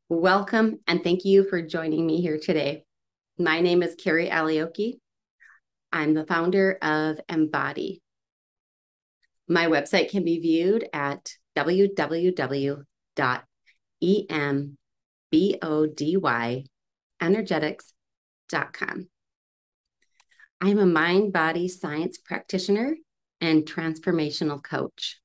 Welcome and thank you for joining me here today. My name is Carrie Alioki. I'm the founder of Embody. My website can be viewed at www.embodyenergetics.com. I'm a mind body science practitioner and transformational coach.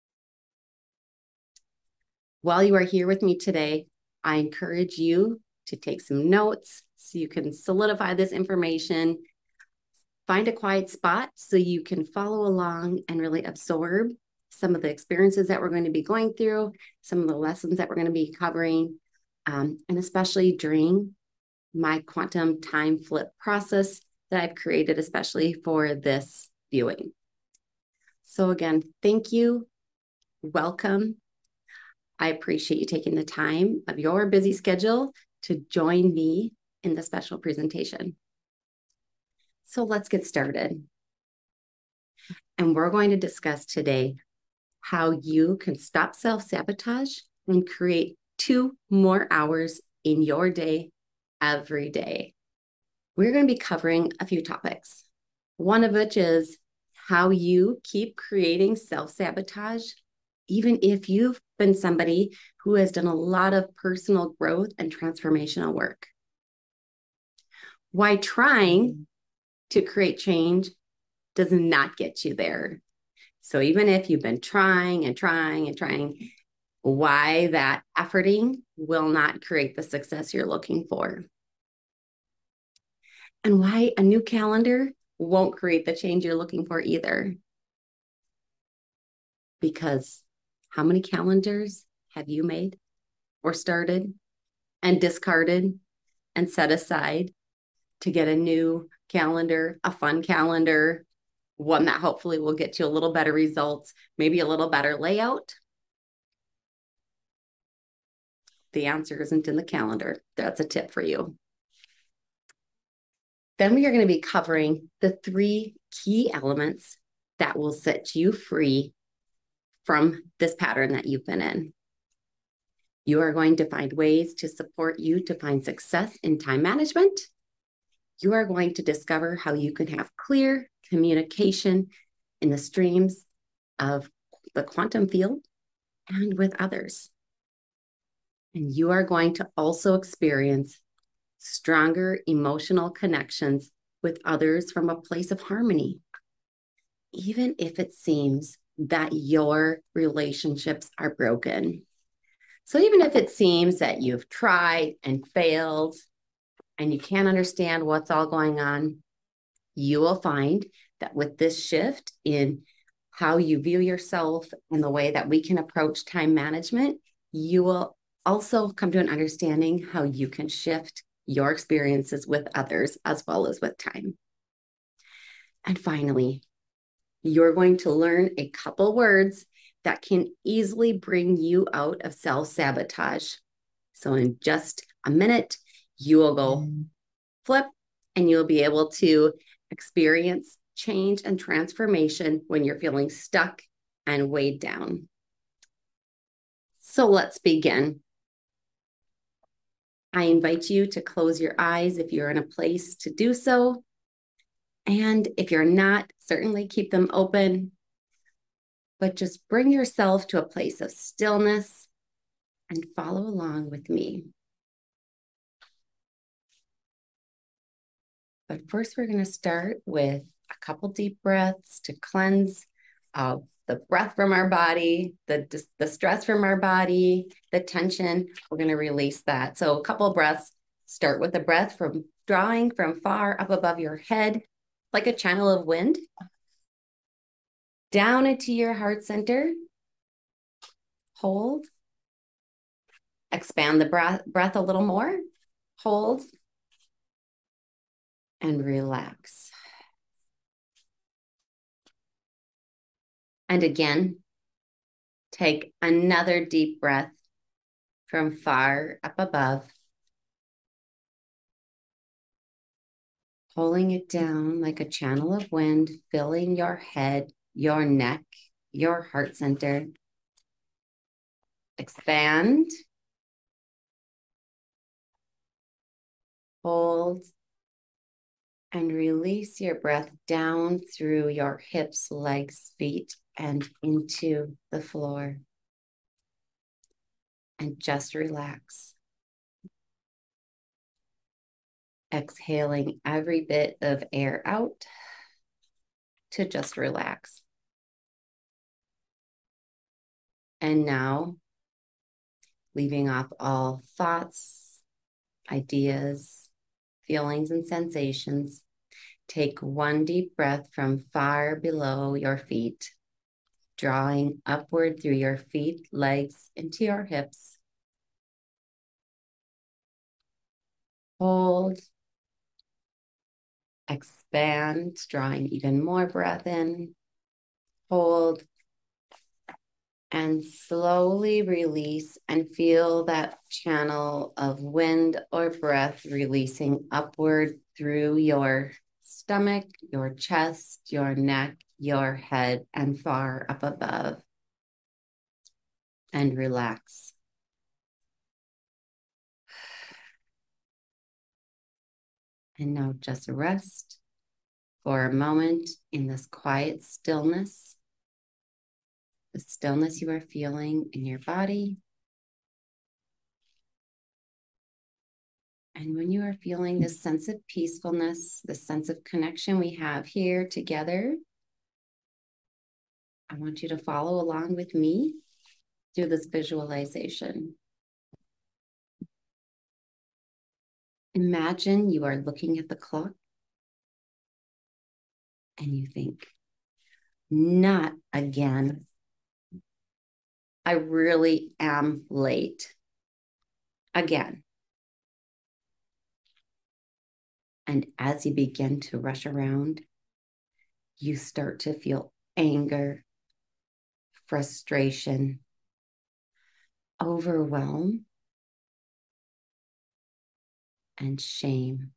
While you are here with me today, I encourage you to take some notes so you can solidify this information. Find a quiet spot so you can follow along and really absorb some of the experiences that we're going to be going through, some of the lessons that we're going to be covering, and especially during my quantum time flip process that I've created especially for this viewing. So again, thank you. Welcome. I appreciate you taking the time of your busy schedule to join me in the special presentation. So let's get started. And we're going to discuss today how you can stop self-sabotage and create 2 more hours in your day every day. We're going to be covering a few topics, one of which is how you keep creating self-sabotage, even if you've been somebody who has done a lot of personal growth and transformational work. Why trying to create change does not get you there. So even if you've been trying and trying and trying, why that efforting will not create the success you're looking for. And why a new calendar won't create the change you're looking for either. Because how many calendars have you made or started and discarded and set aside to get a new calendar, a fun calendar, one that hopefully will get you a little better results, maybe a little better layout? The answer isn't in the calendar. That's a tip for you. Then we are going to be covering the 3 key elements that will set you free from this pattern that you've been in. You are going to find ways to support you to find success in time management. You are going to discover how you can have clear communication in the streams of the quantum field and with others. And you are going to also experience stronger emotional connections with others from a place of harmony, even if it seems that your relationships are broken. So even if it seems that you've tried and failed and you can't understand what's all going on, you will find that with this shift in how you view yourself and the way that we can approach time management, you will also come to an understanding how you can shift your experiences with others as well as with time. And finally, you're going to learn a couple words that can easily bring you out of self-sabotage. So in just a minute, you will go flip and you'll be able to experience change and transformation when you're feeling stuck and weighed down. So let's begin. I invite you to close your eyes if you're in a place to do so. And if you're not, certainly keep them open. But just bring yourself to a place of stillness and follow along with me. But first, we're going to start with a couple deep breaths to cleanse the breath from our body, the stress from our body, the tension. We're going to release that. So a couple of breaths. Start with the breath from drawing from far up above your head, like a channel of wind, down into your heart center. Hold. Expand the breath a little more. Hold. And relax. And again, take another deep breath from far up above, pulling it down like a channel of wind, filling your head, your neck, your heart center. Expand Hold and release your breath down through your hips, legs, feet, and into the floor. And just relax. Exhaling every bit of air out to just relax. And now, leaving off all thoughts, ideas, feelings, and sensations, take one deep breath from far below your feet, drawing upward through your feet, legs, into your hips. Hold. Expand, drawing even more breath in. Hold. And slowly release and feel that channel of wind or breath releasing upward through your stomach, your chest, your neck, your head, and far up above. And relax. And now just rest for a moment in this quiet stillness, the stillness you are feeling in your body. And when you are feeling this sense of peacefulness, this sense of connection we have here together, I want you to follow along with me through this visualization. Imagine you are looking at the clock and you think, not again. I really am late. Again. And as you begin to rush around, you start to feel anger, frustration, overwhelm, and shame.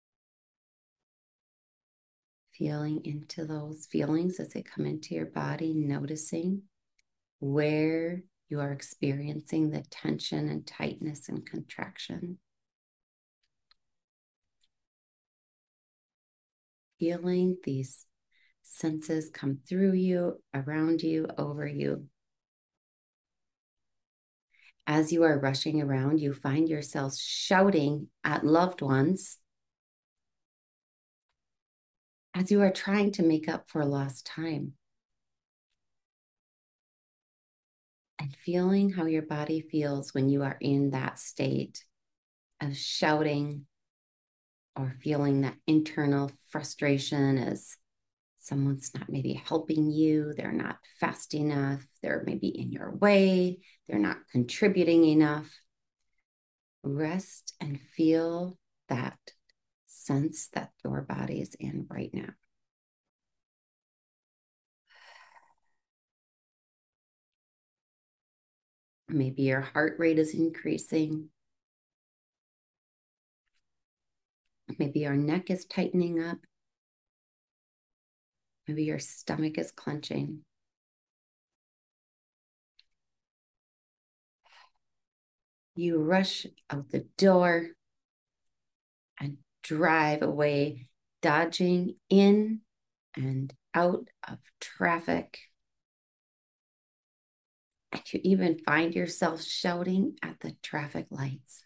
Feeling into those feelings as they come into your body, noticing where you are experiencing the tension and tightness and contraction. Feeling these senses come through you, around you, over you. As you are rushing around, you find yourself shouting at loved ones as you are trying to make up for lost time. And feeling how your body feels when you are in that state of shouting or feeling that internal frustration as someone's not maybe helping you, they're not fast enough, they're maybe in your way, they're not contributing enough. Rest and feel that sense that your body is in right now. Maybe your heart rate is increasing. Maybe your neck is tightening up. Maybe your stomach is clenching. You rush out the door and drive away, dodging in and out of traffic. And you even find yourself shouting at the traffic lights.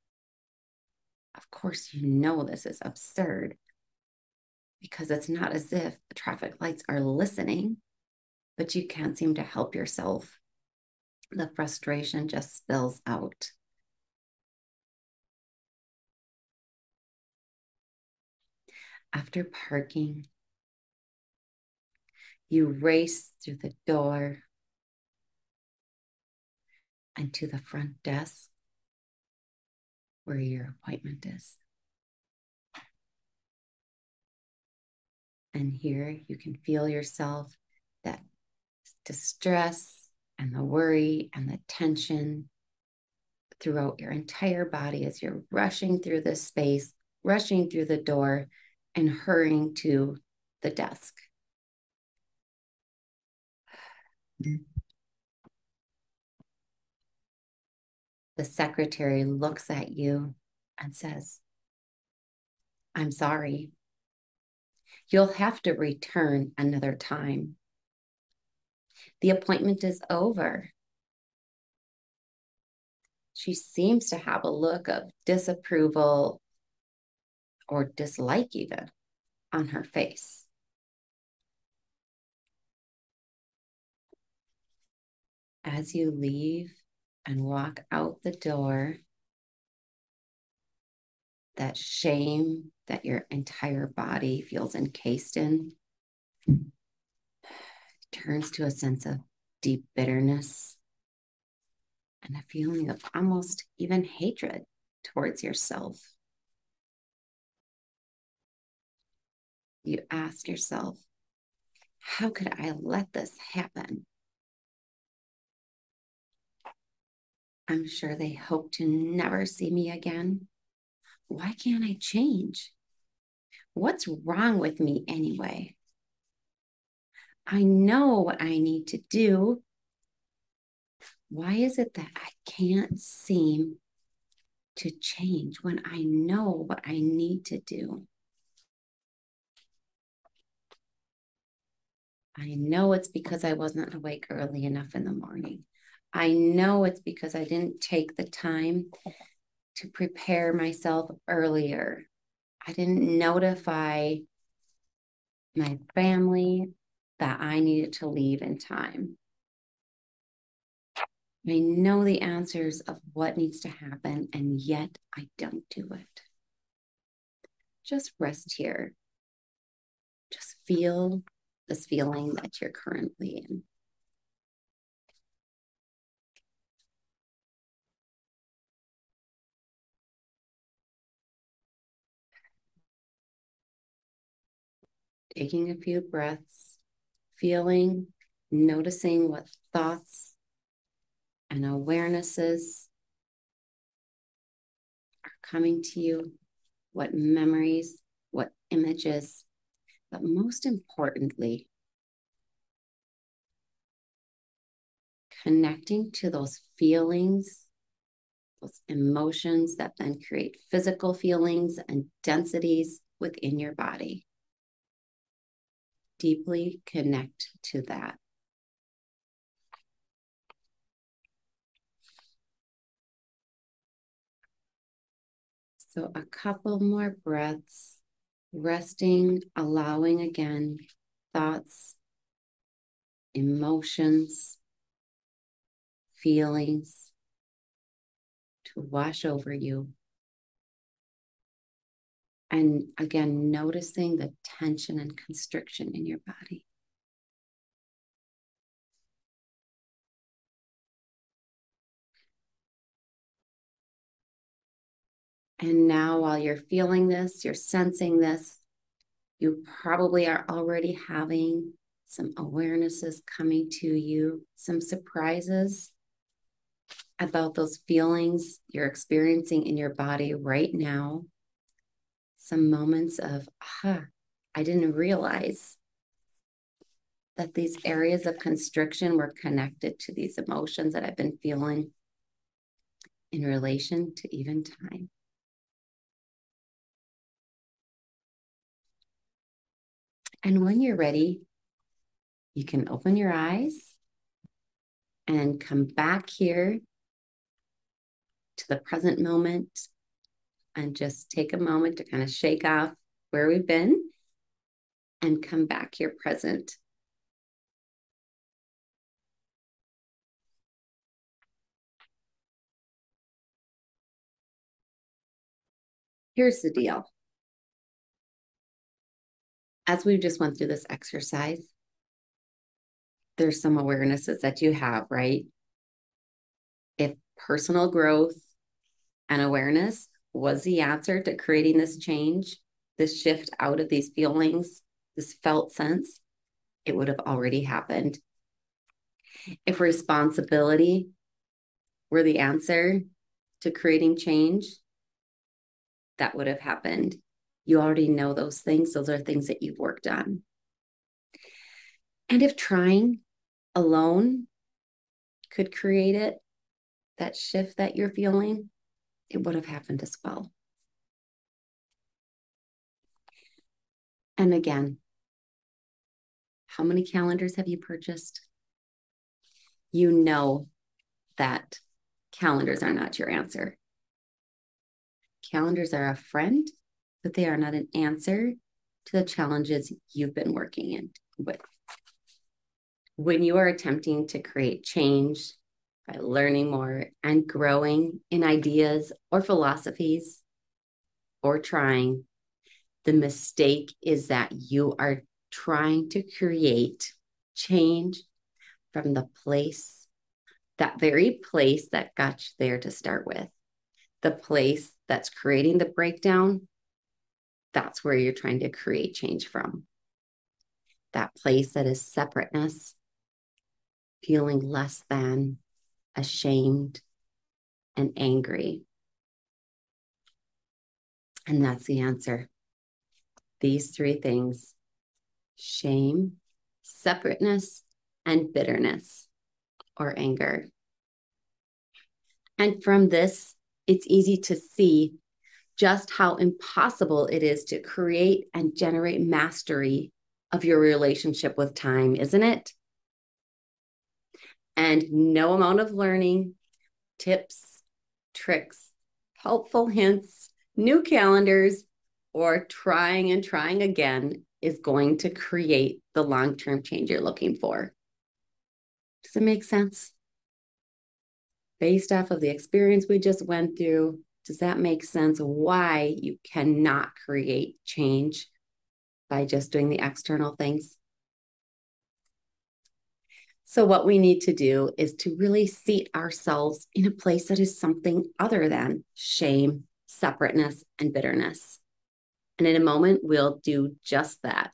Of course, you know this is absurd because it's not as if the traffic lights are listening, but you can't seem to help yourself. The frustration just spills out. After parking, you race through the door and to the front desk where your appointment is. And here you can feel yourself, that distress and the worry and the tension throughout your entire body as you're rushing through this space, rushing through the door, and hurrying to the desk. The secretary looks at you and says, I'm sorry. You'll have to return another time. The appointment is over. She seems to have a look of disapproval or dislike even on her face. As you leave and walk out the door, that shame that your entire body feels encased in turns to a sense of deep bitterness and a feeling of almost even hatred towards yourself. You ask yourself, how could I let this happen? I'm sure they hope to never see me again. Why can't I change? What's wrong with me anyway? I know what I need to do. Why is it that I can't seem to change when I know what I need to do? I know it's because I wasn't awake early enough in the morning. I know it's because I didn't take the time to prepare myself earlier. I didn't notify my family that I needed to leave in time. I know the answers of what needs to happen, and yet I don't do it. Just rest here. Just feel this feeling that you're currently in. Taking a few breaths, feeling, noticing what thoughts and awarenesses are coming to you, what memories, what images, but most importantly, connecting to those feelings, those emotions that then create physical feelings and densities within your body. Deeply connect to that. So a couple more breaths, resting, allowing again thoughts, emotions, feelings to wash over you. And again, noticing the tension and constriction in your body. And now, while you're feeling this, you're sensing this, you probably are already having some awarenesses coming to you, some surprises about those feelings you're experiencing in your body right now. Some moments of, I didn't realize that these areas of constriction were connected to these emotions that I've been feeling in relation to even time. And when you're ready, you can open your eyes and come back here to the present moment and just take a moment to kind of shake off where we've been and come back here present. Here's the deal. As we just went through this exercise, there's some awarenesses that you have, right? If personal growth and awareness was the answer to creating this change, this shift out of these feelings, this felt sense, it would have already happened. If responsibility were the answer to creating change, that would have happened. You already know those things. Those are things that you've worked on. And if trying alone could create it, that shift that you're feeling, it would have happened as well. And again, how many calendars have you purchased? You know that calendars are not your answer. Calendars are a friend, but they are not an answer to the challenges you've been working with. When you are attempting to create change by learning more and growing in ideas or philosophies or trying, the mistake is that you are trying to create change from the place, that very place that got you there to start with. The place that's creating the breakdown, that's where you're trying to create change from. That place that is separateness, feeling less than, ashamed, and angry. And that's the answer. These three things: shame, separateness, and bitterness or anger. And from this, it's easy to see just how impossible it is to create and generate mastery of your relationship with time, isn't it? And no amount of learning, tips, tricks, helpful hints, new calendars, or trying and trying again is going to create the long-term change you're looking for. Does it make sense? Based off of the experience we just went through, does that make sense why you cannot create change by just doing the external things? So what we need to do is to really seat ourselves in a place that is something other than shame, separateness, and bitterness. And in a moment, we'll do just that.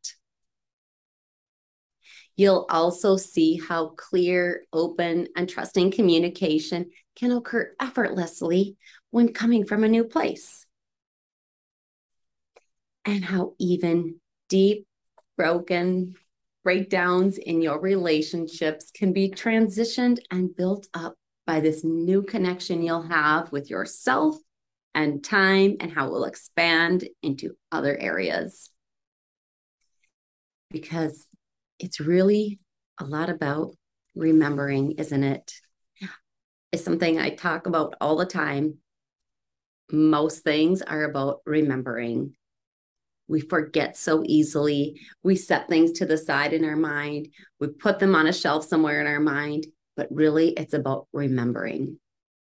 You'll also see how clear, open, and trusting communication can occur effortlessly when coming from a new place. And how even deep, broken breakdowns in your relationships can be transitioned and built up by this new connection you'll have with yourself and time, and how it will expand into other areas. Because it's really a lot about remembering, isn't it? It's something I talk about all the time. Most things are about remembering. We forget so easily. We set things to the side in our mind. We put them on a shelf somewhere in our mind, but really it's about remembering.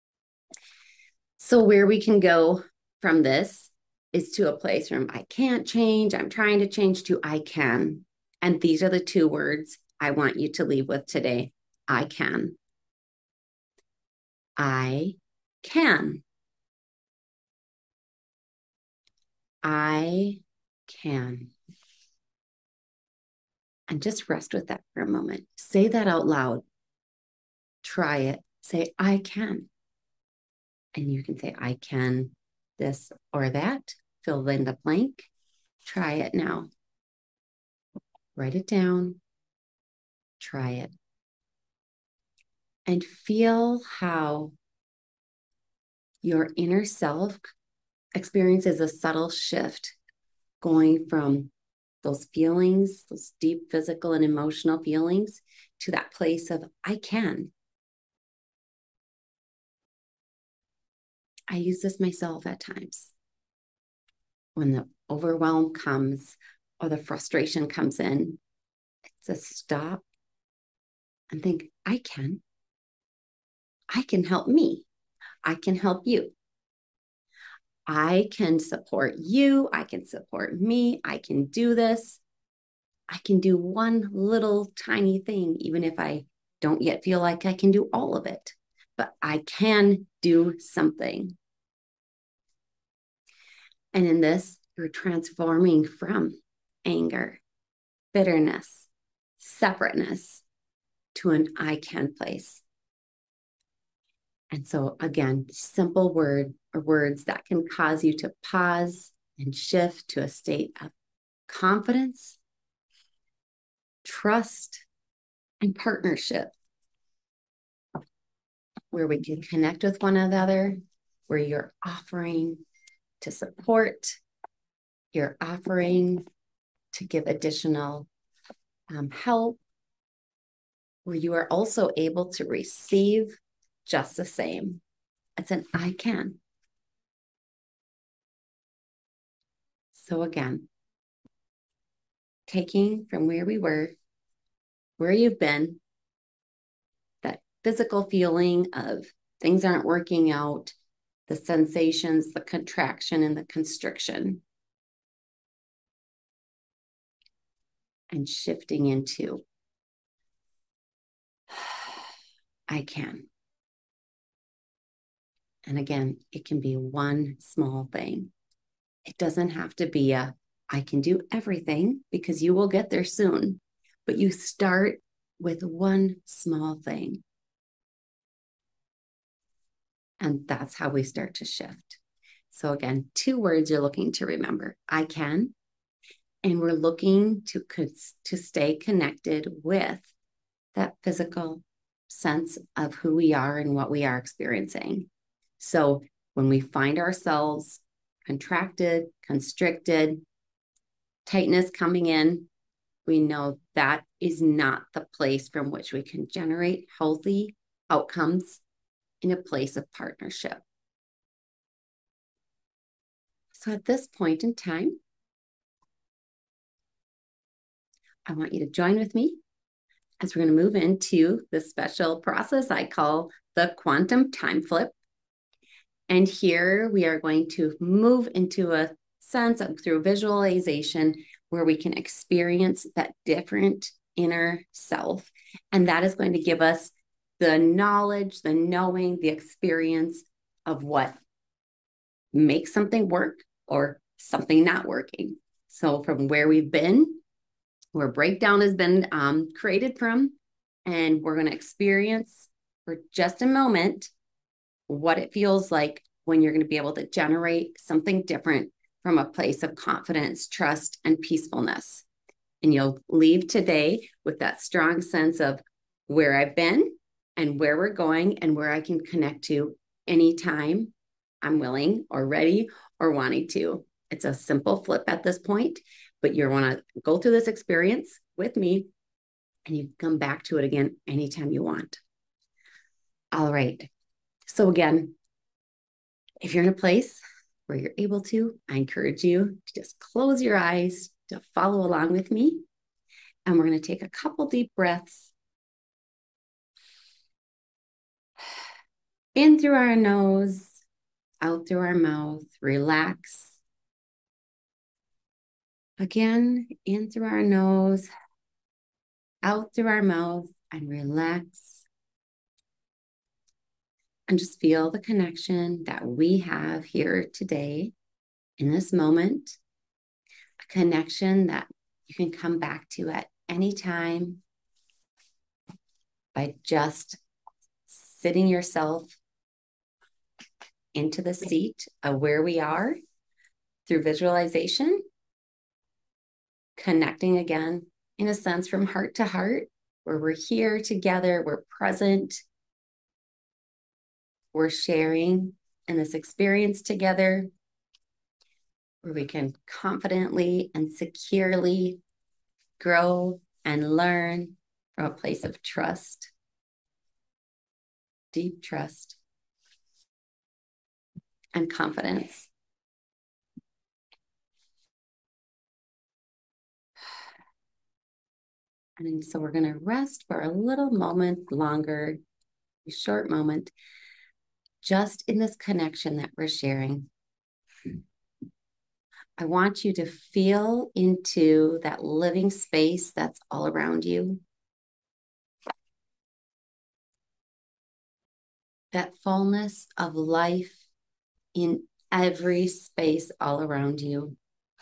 So where we can go from this is to a place from I can't change, I'm trying to change, to I can. And these are the two words I want you to leave with today. I can. I can. I can. And just rest with that for a moment. Say that out loud. Try it. Say, I can. And you can say, I can this or that. Fill in the blank. Try it now. Write it down. Try it. And feel how your inner self experiences a subtle shift, going from those feelings, those deep physical and emotional feelings, to that place of I can. I use this myself at times. When the overwhelm comes or the frustration comes in, it's a stop and think, I can. I can help me. I can help you. I can support you. I can support me. I can do this. I can do one little tiny thing, even if I don't yet feel like I can do all of it, but I can do something. And in this, you're transforming from anger, bitterness, separateness to an I can place. And so again, simple words that can cause you to pause and shift to a state of confidence, trust, and partnership, where we can connect with one another, where you're offering to support, you're offering to give additional help, where you are also able to receive just the same. It's an I can. So again, taking from where we were, where you've been, that physical feeling of things aren't working out, the sensations, the contraction and the constriction, and shifting into I can. And again, it can be one small thing. It doesn't have to be I can do everything, because you will get there soon. But you start with one small thing. And that's how we start to shift. So again, 2 words you're looking to remember: I can. And we're looking to stay connected with that physical sense of who we are and what we are experiencing. So when we find ourselves contracted, constricted, tightness coming in, we know that is not the place from which we can generate healthy outcomes in a place of partnership. So at this point in time, I want you to join with me as we're going to move into the special process I call the quantum time flip. And here we are going to move into a sense of, through visualization, where we can experience that different inner self. And that is going to give us the knowledge, the knowing, the experience of what makes something work or something not working. So from where we've been, where breakdown has been created from, and we're going to experience for just a moment what it feels like when you're going to be able to generate something different from a place of confidence, trust, and peacefulness. And you'll leave today with that strong sense of where I've been and where we're going and where I can connect to anytime I'm willing or ready or wanting to. It's a simple flip at this point, but you want to go through this experience with me, and you come back to it again anytime you want. All right. So again, if you're in a place where you're able to, I encourage you to just close your eyes, to follow along with me. And we're going to take a couple deep breaths in through our nose, out through our mouth. Relax. Again, in through our nose, out through our mouth, and relax. And just feel the connection that we have here today in this moment, a connection that you can come back to at any time by just sitting yourself into the seat of where we are through visualization, connecting again, in a sense, from heart to heart, where we're here together, we're present, we're sharing in this experience together, where we can confidently and securely grow and learn from a place of trust, deep trust, and confidence. And so we're going to rest for a little moment longer, a short moment, just in this connection that we're sharing. I want you to feel into that living space that's all around you. That fullness of life in every space all around you.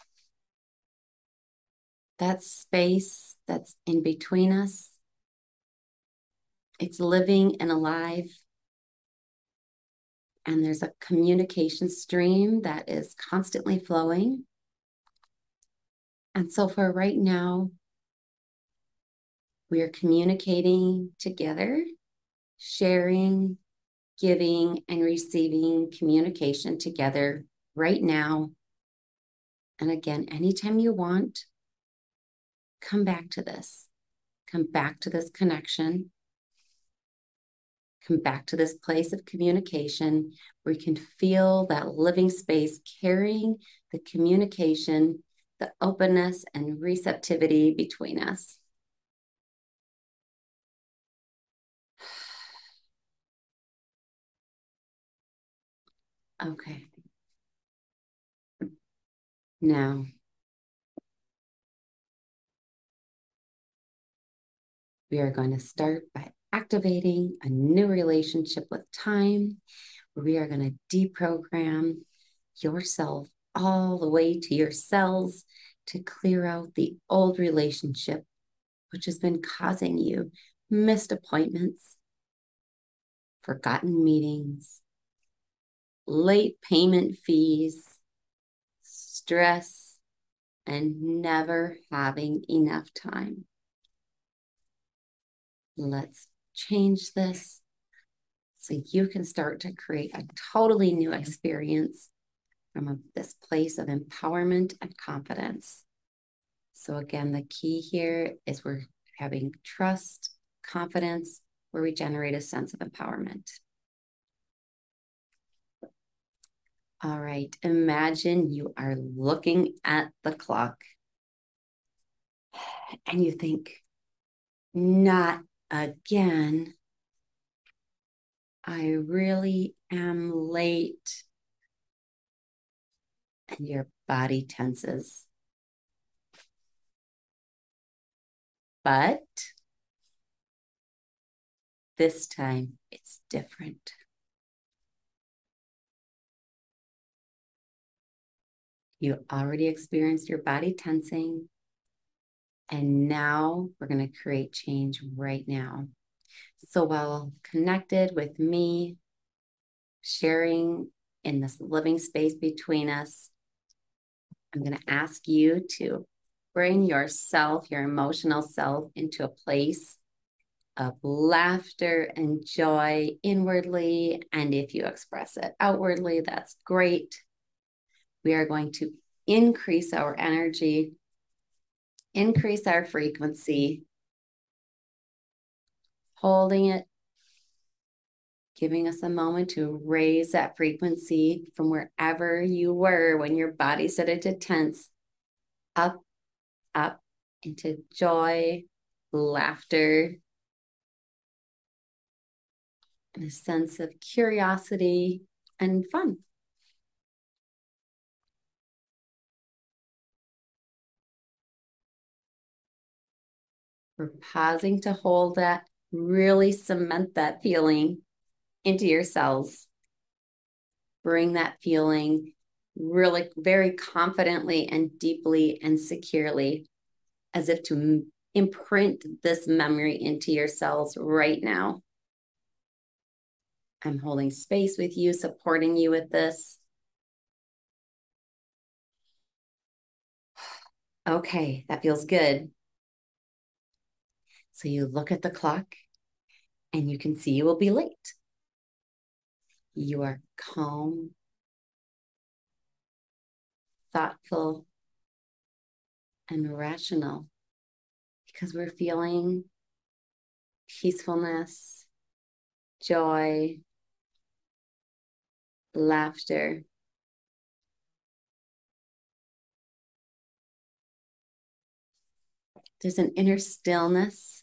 That space that's in between us. It's living and alive. And there's a communication stream that is constantly flowing. And so for right now, we are communicating together, sharing, giving, and receiving communication together right now. And again, anytime you want, come back to this. Come back to this connection. Come back to this place of communication where you can feel that living space carrying the communication, the openness and receptivity between us. Okay. Now, we are going to start by activating a new relationship with time. We are going to deprogram yourself all the way to your cells to clear out the old relationship, which has been causing you missed appointments, forgotten meetings, late payment fees, stress, and never having enough time. Let's change this so you can start to create a totally new experience from this place of empowerment and confidence. So again, the key here is we're having trust, confidence, where we generate a sense of empowerment. All right, imagine you are looking at the clock and you think, not again. I really am late. And your body tenses. But this time it's different. You already experienced your body tensing. And now we're going to create change right now. So while connected with me, sharing in this living space between us, I'm going to ask you to bring yourself, your emotional self, into a place of laughter and joy inwardly. And if you express it outwardly, that's great. We are going to increase our energy, increase our frequency, holding it, giving us a moment to raise that frequency from wherever you were when your body started to tense, up into joy, laughter, and a sense of curiosity and fun. We're pausing to hold that, really cement that feeling into your cells. Bring that feeling really very confidently and deeply and securely, as if to imprint this memory into your cells right now. I'm holding space with you, supporting you with this. Okay, that feels good. So you look at the clock and you can see you will be late. You are calm, thoughtful, and rational because we're feeling peacefulness, joy, laughter. There's an inner stillness.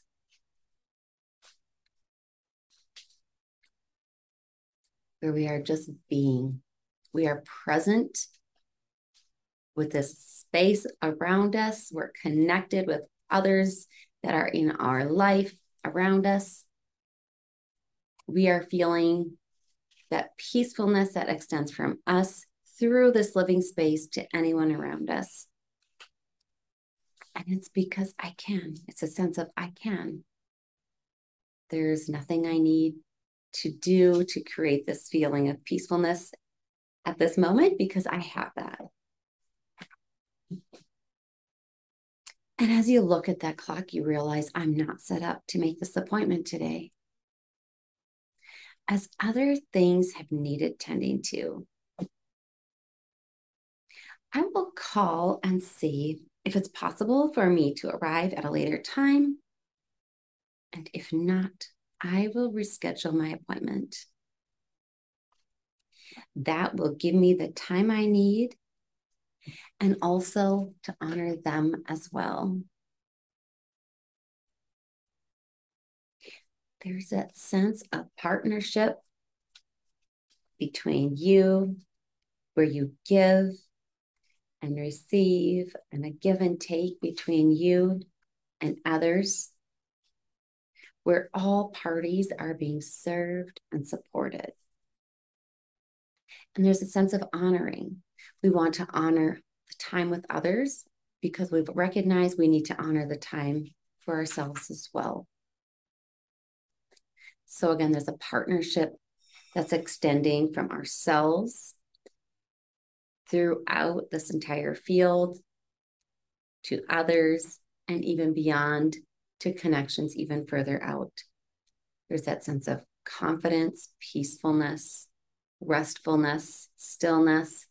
Where we are just being. We are present with this space around us. We're connected with others that are in our life around us. We are feeling that peacefulness that extends from us through this living space to anyone around us. And it's because I can. It's a sense of I can. There's nothing I need to do to create this feeling of peacefulness at this moment because I have that. And as you look at that clock, you realize I'm not set up to make this appointment today. As other things have needed tending to, I will call and see if it's possible for me to arrive at a later time. And if not, I will reschedule my appointment. That will give me the time I need and also to honor them as well. There's that sense of partnership between you, where you give and receive, and a give and take between you and others, where all parties are being served and supported. And there's a sense of honoring. We want to honor the time with others because we've recognized we need to honor the time for ourselves as well. So again, there's a partnership that's extending from ourselves throughout this entire field to others and even beyond to connections even further out. There's that sense of confidence, peacefulness, restfulness, stillness.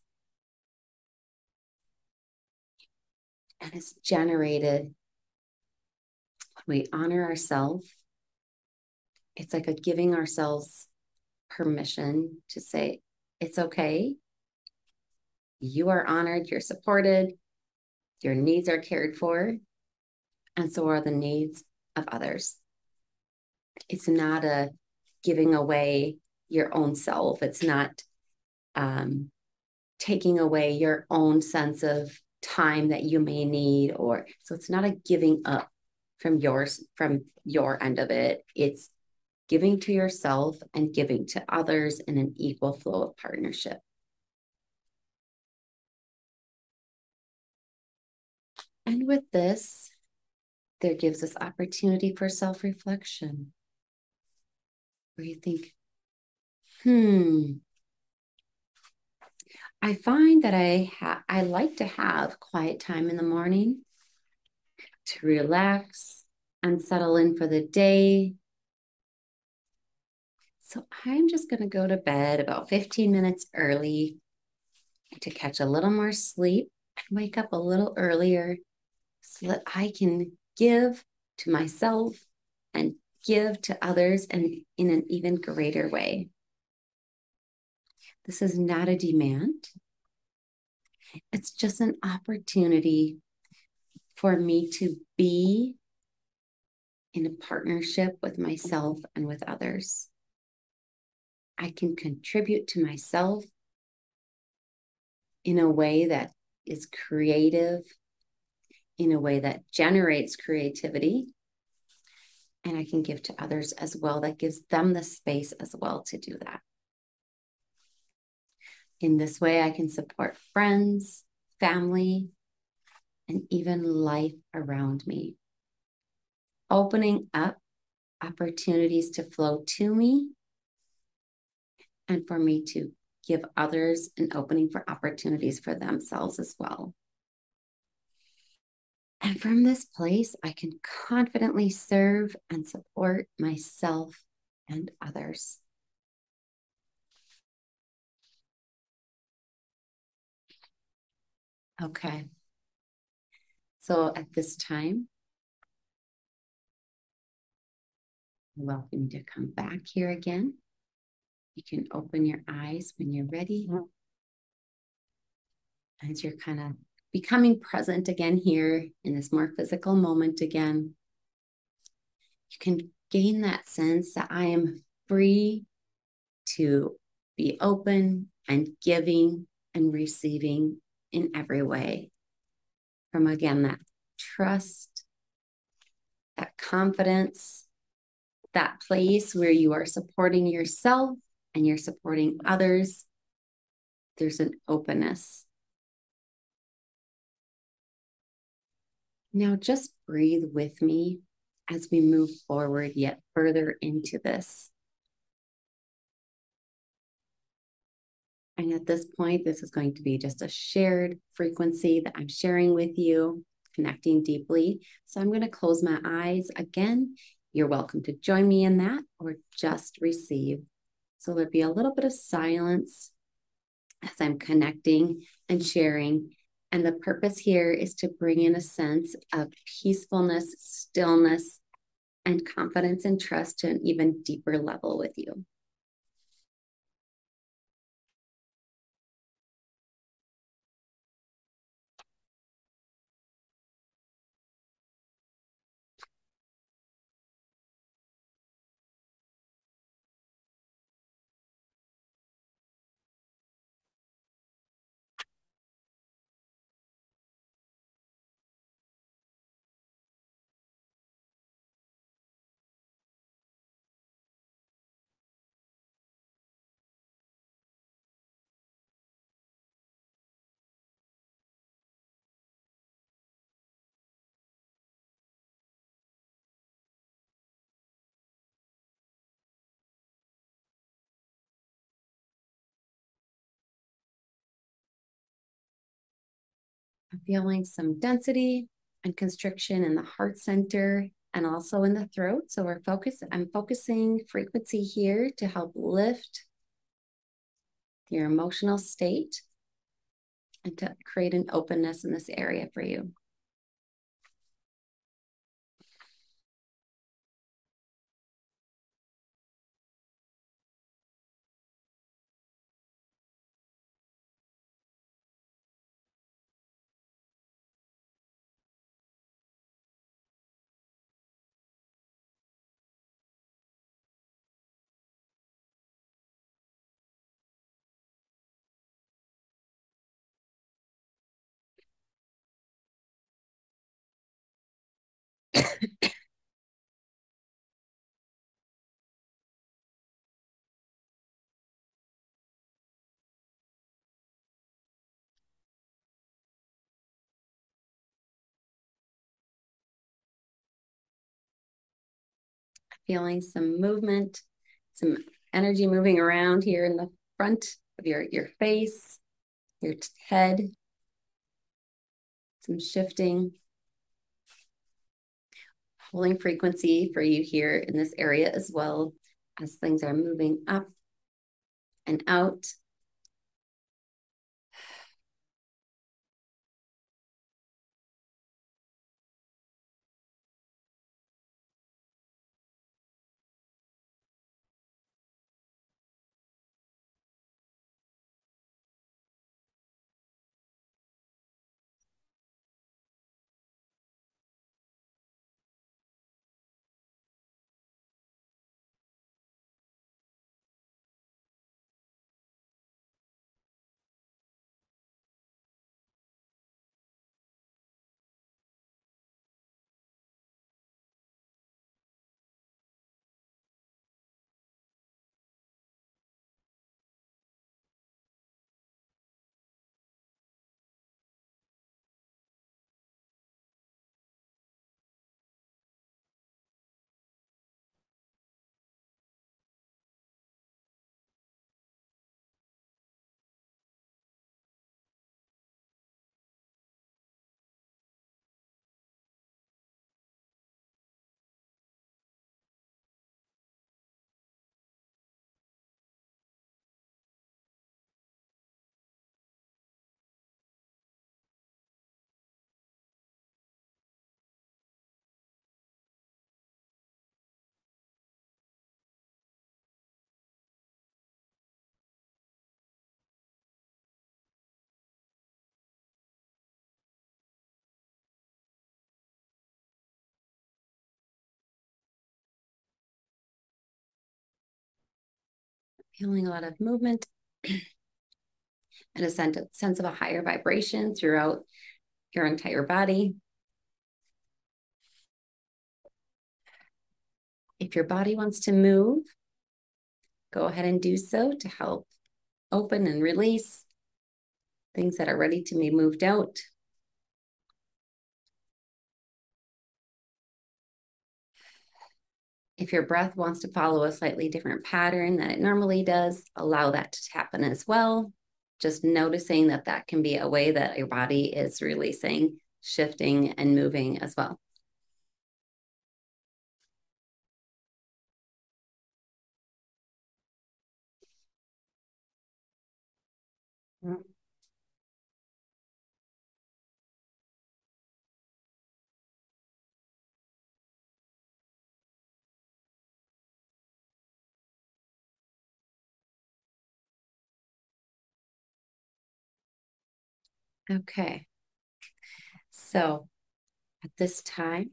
And it's generated when we honor ourselves. It's like a giving ourselves permission to say, it's okay. You are honored, you're supported, your needs are cared for, and so are the needs of others. It's not a giving away your own self. It's not taking away your own sense of time that you may need, or so it's not a giving up from your end of it. It's giving to yourself and giving to others in an equal flow of partnership. And with this, there gives us opportunity for self-reflection, where you think, I find that I like to have quiet time in the morning to relax and settle in for the day. So I'm just going to go to bed about 15 minutes early to catch a little more sleep and wake up a little earlier so that I can give to myself and give to others and in an even greater way. This is not a demand. It's just an opportunity for me to be in a partnership with myself and with others. I can contribute to myself in a way that is creative, in a way that generates creativity, and I can give to others as well. That gives them the space as well to do that. In this way, I can support friends, family, and even life around me, opening up opportunities to flow to me and for me to give others an opening for opportunities for themselves as well. And from this place, I can confidently serve and support myself and others. Okay. So at this time, I welcome you to come back here again. You can open your eyes when you're ready. As you're kind of becoming present again here in this more physical moment again, you can gain that sense that I am free to be open and giving and receiving in every way. From again, that trust, that confidence, that place where you are supporting yourself and you're supporting others. There's an openness. Now just breathe with me as we move forward yet further into this. And at this point, this is going to be just a shared frequency that I'm sharing with you, connecting deeply. So I'm going to close my eyes again. You're welcome to join me in that or just receive. So there'll be a little bit of silence as I'm connecting and sharing. And the purpose here is to bring in a sense of peacefulness, stillness, and confidence and trust to an even deeper level with you. I'm feeling some density and constriction in the heart center and also in the throat. So I'm focusing frequency here to help lift your emotional state and to create an openness in this area for you. Feeling some movement, some energy moving around here in the front of your face, your head, some shifting, holding frequency for you here in this area as well as things are moving up and out. Feeling a lot of movement and a sense of a higher vibration throughout your entire body. If your body wants to move, go ahead and do so to help open and release things that are ready to be moved out. If your breath wants to follow a slightly different pattern than it normally does, allow that to happen as well. Just noticing that that can be a way that your body is releasing, shifting, and moving as well. Okay. So at this time,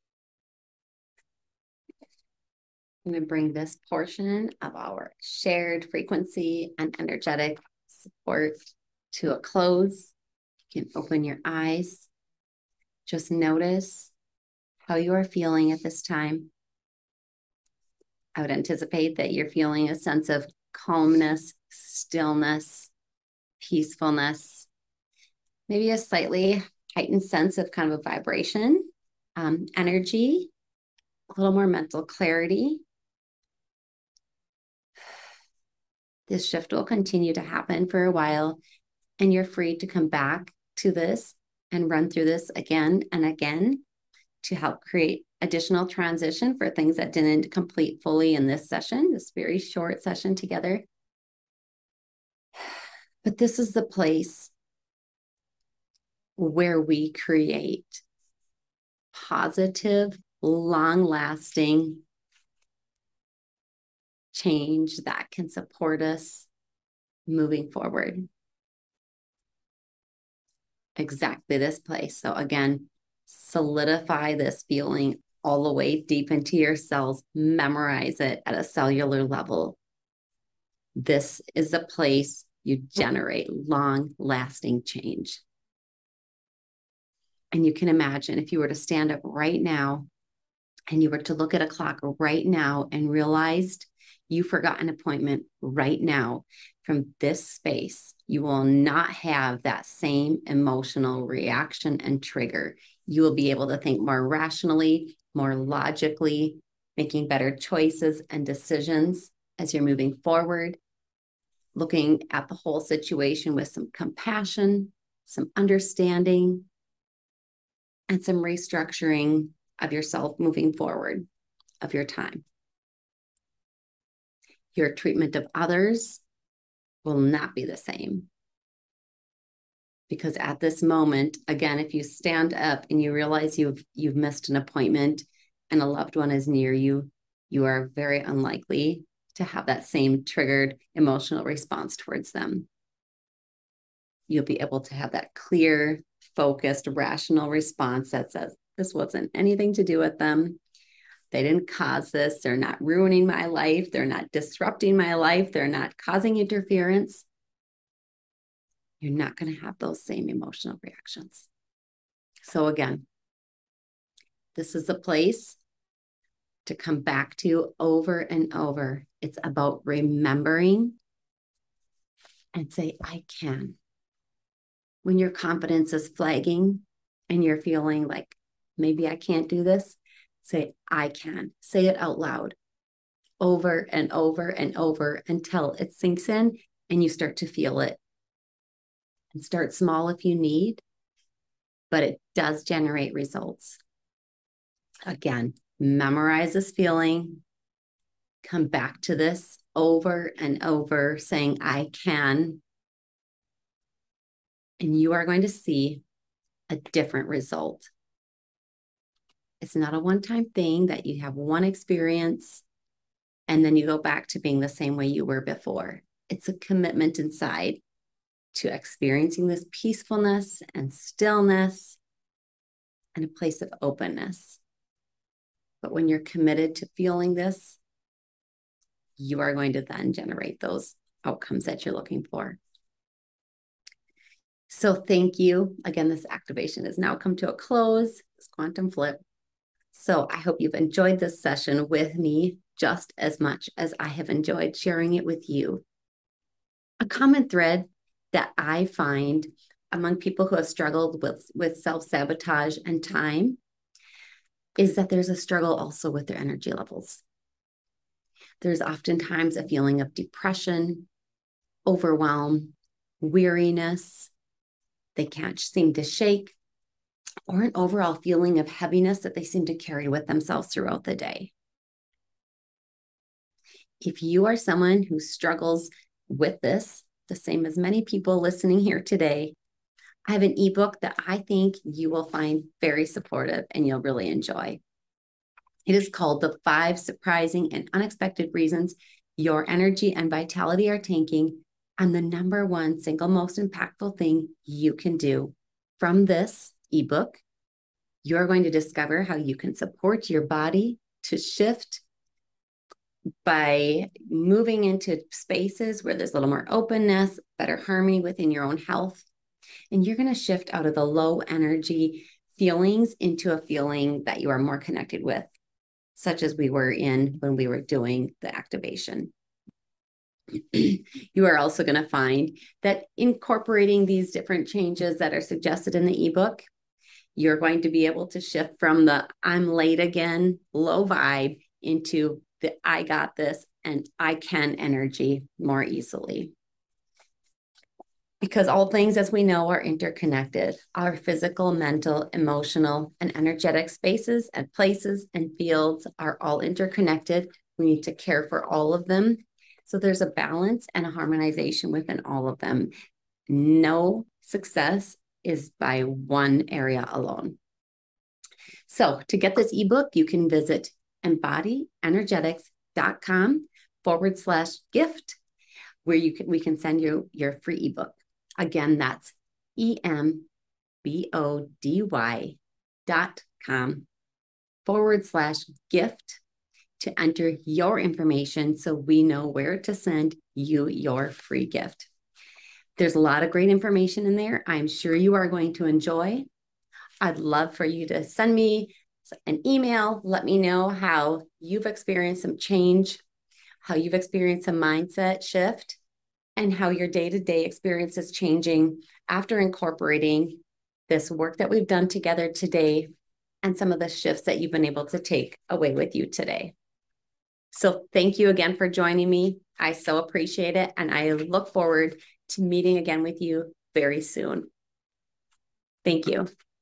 I'm going to bring this portion of our shared frequency and energetic support to a close. You can open your eyes. Just notice how you are feeling at this time. I would anticipate that you're feeling a sense of calmness, stillness, peacefulness, maybe a slightly heightened sense of kind of a vibration, energy, a little more mental clarity. This shift will continue to happen for a while, and you're free to come back to this and run through this again and again to help create additional transition for things that didn't complete fully in this session, this very short session together. But this is the place where we create positive, long-lasting change that can support us moving forward. Exactly this place. So again, solidify this feeling all the way deep into your cells, memorize it at a cellular level. This is the place you generate long-lasting change. And you can imagine if you were to stand up right now and you were to look at a clock right now and realized you forgot an appointment right now, from this space, you will not have that same emotional reaction and trigger. You will be able to think more rationally, more logically, making better choices and decisions as you're moving forward, looking at the whole situation with some compassion, some understanding, and some restructuring of yourself moving forward, of your time. Your treatment of others will not be the same. Because at this moment, again, if you stand up and you realize you've missed an appointment and a loved one is near you, you are very unlikely to have that same triggered emotional response towards them. You'll be able to have that clear, focused, rational response that says, this wasn't anything to do with them. They didn't cause this. They're not ruining my life. They're not disrupting my life. They're not causing interference. You're not going to have those same emotional reactions. So again, this is a place to come back to over and over. It's about remembering and say, I can. When your confidence is flagging and you're feeling like, maybe I can't do this, say, I can. Say it out loud over and over and over until it sinks in and you start to feel it. And start small if you need, but it does generate results. Again, memorize this feeling, come back to this over and over, saying, I can. And you are going to see a different result. It's not a one-time thing that you have one experience and then you go back to being the same way you were before. It's a commitment inside to experiencing this peacefulness and stillness and a place of openness. But when you're committed to feeling this, you are going to then generate those outcomes that you're looking for. So thank you. Again, this activation has now come to a close, this quantum flip. So I hope you've enjoyed this session with me just as much as I have enjoyed sharing it with you. A common thread that I find among people who have struggled with self-sabotage and time is that there's a struggle also with their energy levels. There's oftentimes a feeling of depression, overwhelm, weariness. They can't seem to shake, or an overall feeling of heaviness that they seem to carry with themselves throughout the day. If you are someone who struggles with this, the same as many people listening here today, I have an ebook that I think you will find very supportive and you'll really enjoy. It is called The 5 Surprising and Unexpected Reasons Your Energy and Vitality Are Tanking on the number one single most impactful thing you can do from this ebook. You're going to discover how you can support your body to shift by moving into spaces where there's a little more openness, better harmony within your own health. And you're going to shift out of the low energy feelings into a feeling that you are more connected with, such as we were in when we were doing the activation. You are also going to find that incorporating these different changes that are suggested in the ebook, you're going to be able to shift from the I'm late again, low vibe into the I got this and I can energy more easily. Because all things, as we know, are interconnected. Our physical, mental, emotional, and energetic spaces and places and fields are all interconnected. We need to care for all of them. So there's a balance and a harmonization within all of them. No success is by one area alone. So to get this ebook, you can visit embodyenergetics.com/gift, where we can send you your free ebook. Again, that's embodye.com/gift to enter your information so we know where to send you your free gift. There's a lot of great information in there. I'm sure you are going to enjoy. I'd love for you to send me an email. Let me know how you've experienced some change, how you've experienced a mindset shift, and how your day-to-day experience is changing after incorporating this work that we've done together today and some of the shifts that you've been able to take away with you today. So thank you again for joining me. I so appreciate it. And I look forward to meeting again with you very soon. Thank you.